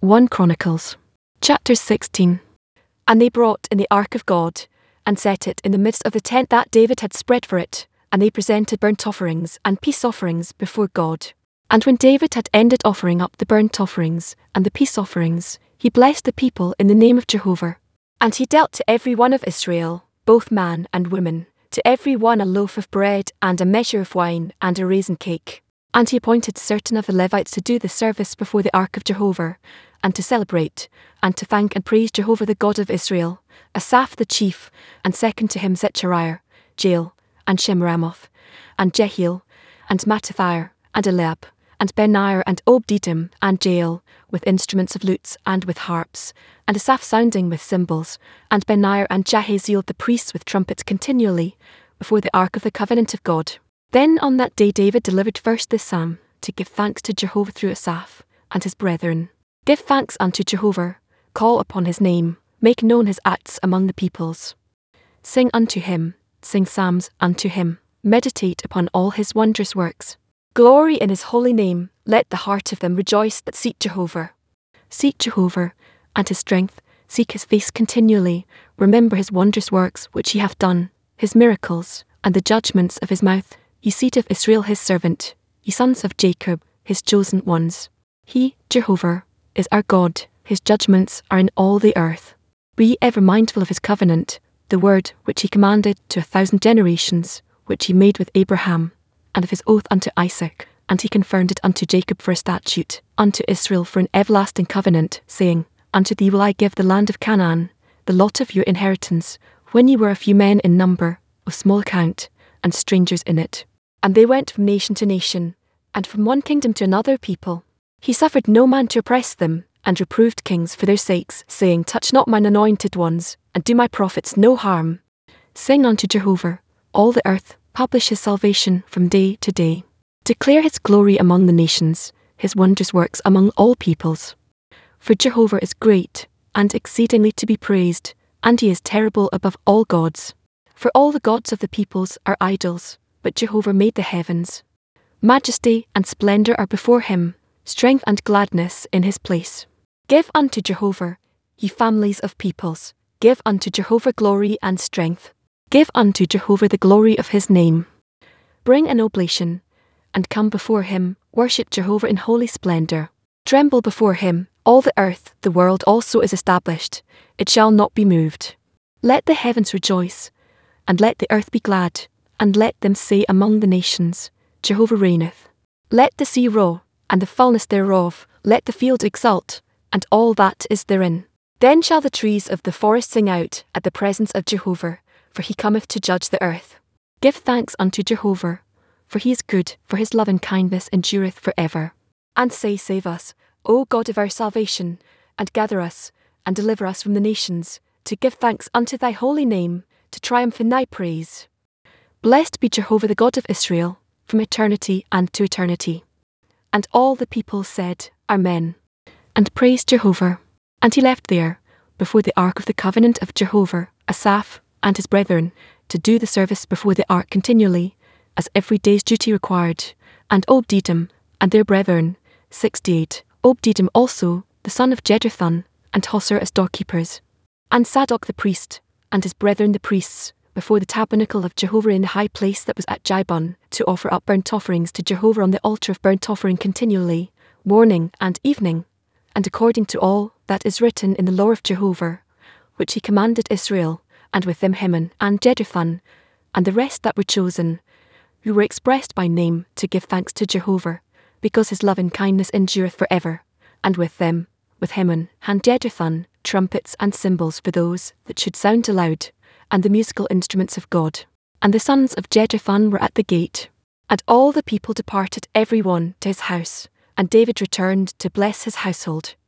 1 Chronicles. Chapter 16. And they brought in the ark of God, and set it in the midst of the tent that David had spread for it, and they presented burnt offerings and peace offerings before God. And when David had ended offering up the burnt offerings and the peace offerings, he blessed the people in the name of Jehovah. And he dealt to every one of Israel, both man and woman, to every one a loaf of bread and a measure of wine and a raisin cake. And he appointed certain of the Levites to do the service before the ark of Jehovah, and to celebrate, and to thank and praise Jehovah the God of Israel, Asaph the chief, and second to him Zechariah, Jael, and Shemiramoth, and Jehiel, and Mattathiah, and Eliab, and Benaiah, and Obed-Edom, and Jael, with instruments of lutes and with harps, and Asaph sounding with cymbals, and Benaiah and Jahaziel the priests with trumpets continually, before the ark of the covenant of God. Then on that day David delivered first this psalm, to give thanks to Jehovah through Asaph, and his brethren. Give thanks unto Jehovah, call upon his name, make known his acts among the peoples. Sing unto him, sing psalms unto him, meditate upon all his wondrous works. Glory in his holy name, let the heart of them rejoice that seek Jehovah. Seek Jehovah, and his strength, seek his face continually, remember his wondrous works which he hath done, his miracles, and the judgments of his mouth, ye seed of Israel his servant, ye sons of Jacob, his chosen ones. He, Jehovah, is our God, his judgments are in all the earth. Be ye ever mindful of his covenant, the word which he commanded to 1,000 generations, which he made with Abraham, and of his oath unto Isaac, and he confirmed it unto Jacob for a statute, unto Israel for an everlasting covenant, saying, Unto thee will I give the land of Canaan, the lot of your inheritance, when ye were a few men in number, of small account, and strangers in it. And they went from nation to nation, and from one kingdom to another people. He suffered no man to oppress them, and reproved kings for their sakes, saying, Touch not mine anointed ones, and do my prophets no harm. Sing unto Jehovah, all the earth, publish his salvation from day to day. Declare his glory among the nations, his wondrous works among all peoples. For Jehovah is great, and exceedingly to be praised, and he is terrible above all gods. For all the gods of the peoples are idols, but Jehovah made the heavens. Majesty and splendour are before him, strength and gladness in his place. Give unto Jehovah, ye families of peoples, give unto Jehovah glory and strength. Give unto Jehovah the glory of his name. Bring an oblation, and come before him, worship Jehovah in holy splendour. Tremble before him, all the earth, the world also is established, it shall not be moved. Let the heavens rejoice, and let the earth be glad, and let them say among the nations, Jehovah reigneth. Let the sea roar, and the fulness thereof, let the field exult, and all that is therein. Then shall the trees of the forest sing out at the presence of Jehovah, for he cometh to judge the earth. Give thanks unto Jehovah, for he is good, for his loving kindness endureth for ever. And say, Save us, O God of our salvation, and gather us, and deliver us from the nations, to give thanks unto thy holy name, to triumph in thy praise. Blessed be Jehovah the God of Israel, from eternity and to eternity. And all the people said, Amen. And praised Jehovah. And he left there, before the ark of the covenant of Jehovah, Asaph, and his brethren, to do the service before the ark continually, as every day's duty required, and Obed-Edom, and their brethren, 68, Obed-Edom also, the son of Jeduthun, and Hosor as doorkeepers. And Zadok the priest, and his brethren the priests, before the tabernacle of Jehovah in the high place that was at Gibeon, to offer up burnt offerings to Jehovah on the altar of burnt offering continually, morning and evening, and according to all that is written in the law of Jehovah, which he commanded Israel, and with them Heman and Jeduthun, and the rest that were chosen, who were expressed by name to give thanks to Jehovah, because his loving kindness endureth for ever, and with them, with Heman and Jeduthun, trumpets and cymbals for those that should sound aloud, and the musical instruments of God. And the sons of Jeduthun were at the gate. And all the people departed every one to his house, and David returned to bless his household.